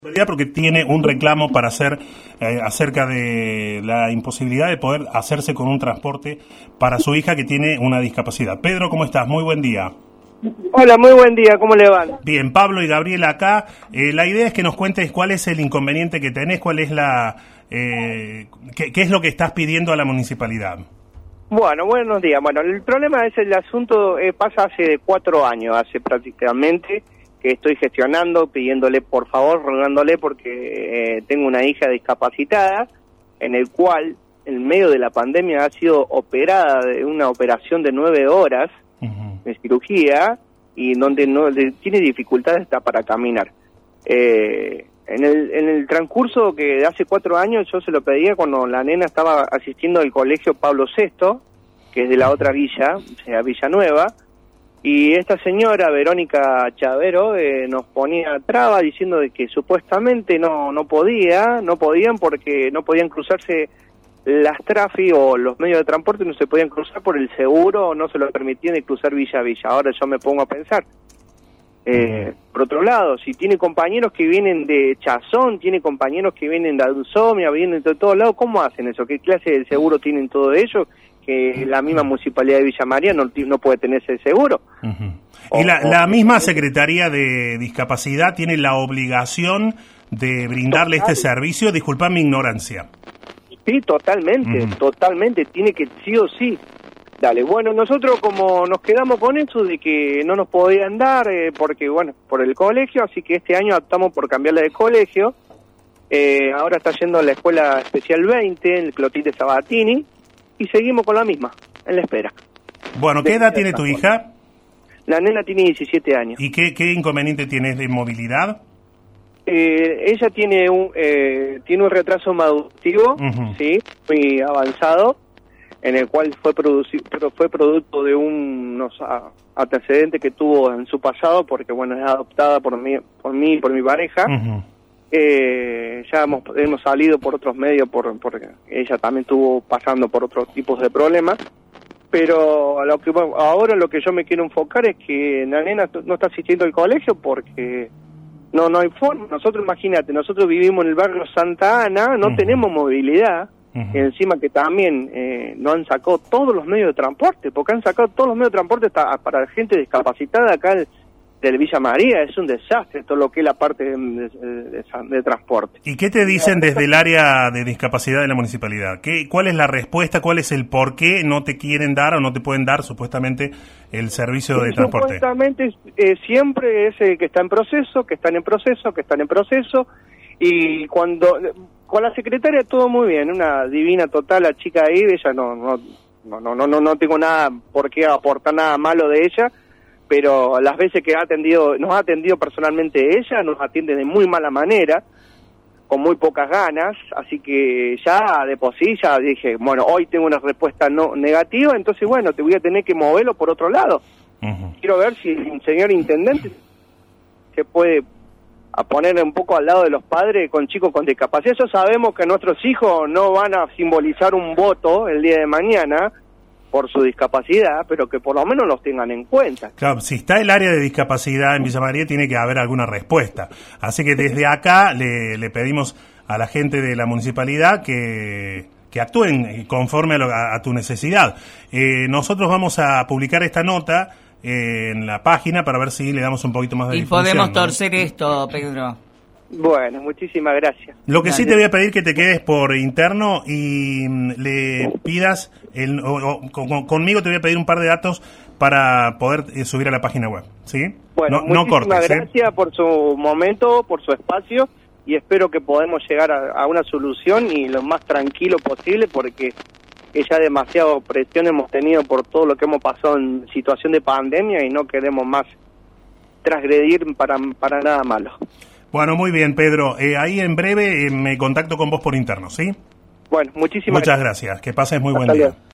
Porque tiene un reclamo para hacer acerca de la imposibilidad de poder hacerse con un transporte para su hija que tiene una discapacidad. Pedro, ¿cómo estás? Muy buen día. Hola, muy buen día, ¿cómo le van? Bien, Pablo y Gabriela acá. La idea es que nos cuentes cuál es el inconveniente que tenés, cuál es qué es lo que estás pidiendo a la municipalidad. Bueno, buenos días. Bueno, el problema es el asunto, pasa hace 4 años, hace prácticamente, que estoy gestionando, pidiéndole por favor, rogándole porque tengo una hija discapacitada, en el cual, en medio de la pandemia, ha sido operada de una operación de 9 horas de cirugía, y donde tiene dificultades hasta para caminar. En el transcurso que de hace 4 años yo se lo pedía cuando la nena estaba asistiendo al colegio Pablo VI, que es de la otra villa, o sea, Villanueva, y esta señora, Verónica Chavero, nos ponía traba diciendo de que supuestamente no podían porque no podían cruzarse las trafis o los medios de transporte, no se podían cruzar por el seguro, o no se lo permitían de cruzar villa a villa. Ahora yo me pongo a pensar, por otro lado, si tiene compañeros que vienen de Chazón, tiene compañeros que vienen de Adusomia, vienen de todos lados, ¿cómo hacen eso? ¿Qué clase de seguro tienen todo ello? Que la misma municipalidad de Villa María no puede tener ese seguro. Y la misma Secretaría de Discapacidad tiene la obligación de brindarle este servicio. Disculpa mi ignorancia. Sí, totalmente, tiene que sí o sí. Dale, bueno, nosotros como nos quedamos con eso de que no nos podían dar, porque bueno, por el colegio, así que este año optamos por cambiarle de colegio. Ahora está yendo a la Escuela Especial 20, en el Clotilde Sabatini, y seguimos con la misma, en la espera. Bueno, ¿qué edad tiene tu hija? La nena tiene 17 años. ¿Y qué inconveniente tienes de movilidad? Ella tiene un retraso madurativo, sí, muy avanzado, en el cual fue producto de unos antecedentes que tuvo en su pasado, porque bueno, es adoptada por mí y por mi pareja. Ya hemos salido por otros medios, porque ella también estuvo pasando por otros tipos de problemas, pero ahora lo que yo me quiero enfocar es que la nena no está asistiendo al colegio porque no hay forma. Nosotros, imagínate, nosotros vivimos en el barrio Santa Ana, no tenemos movilidad, y encima que también no han sacado todos los medios de transporte, porque han sacado todos los medios de transporte para gente discapacitada acá del Villa María. Es un desastre todo lo que es la parte de transporte. ¿Y qué te dicen desde el área de discapacidad de la municipalidad? ¿Cuál es la respuesta? ¿Cuál es el por qué no te quieren dar o no te pueden dar supuestamente el servicio de transporte? Supuestamente siempre es que está en proceso, que están en proceso, y con la secretaria todo muy bien, una divina total, la chica ahí, ella no tengo nada por qué aportar nada malo de ella, pero las veces que nos ha atendido personalmente ella, nos atiende de muy mala manera, con muy pocas ganas, así que ya de por sí ya dije, bueno, hoy tengo una respuesta no negativa, entonces bueno, te voy a tener que moverlo por otro lado. Quiero ver si el señor intendente se puede poner un poco al lado de los padres con chicos con discapacidad. Ya sabemos que nuestros hijos no van a simbolizar un voto el día de mañana por su discapacidad, pero que por lo menos los tengan en cuenta. Claro, si está el área de discapacidad en Villa María, tiene que haber alguna respuesta. Así que desde acá le pedimos a la gente de la municipalidad que actúen conforme a tu necesidad. Nosotros vamos a publicar esta nota en la página para ver si le damos un poquito más de difusión. Y podemos torcer esto, Pedro. Bueno, muchísimas gracias. Lo que sí te voy a pedir que te quedes por interno y le pidas, conmigo te voy a pedir un par de datos para poder subir a la página web, ¿sí? Bueno, no cortes, gracias por su momento, por su espacio, y espero que podamos llegar a una solución y lo más tranquilo posible, porque ya demasiada presión hemos tenido por todo lo que hemos pasado en situación de pandemia y no queremos más transgredir para nada malo. Bueno, muy bien, Pedro. Ahí en breve me contacto con vos por interno, ¿sí? Bueno, muchas gracias. Que pases muy buen día. Luego.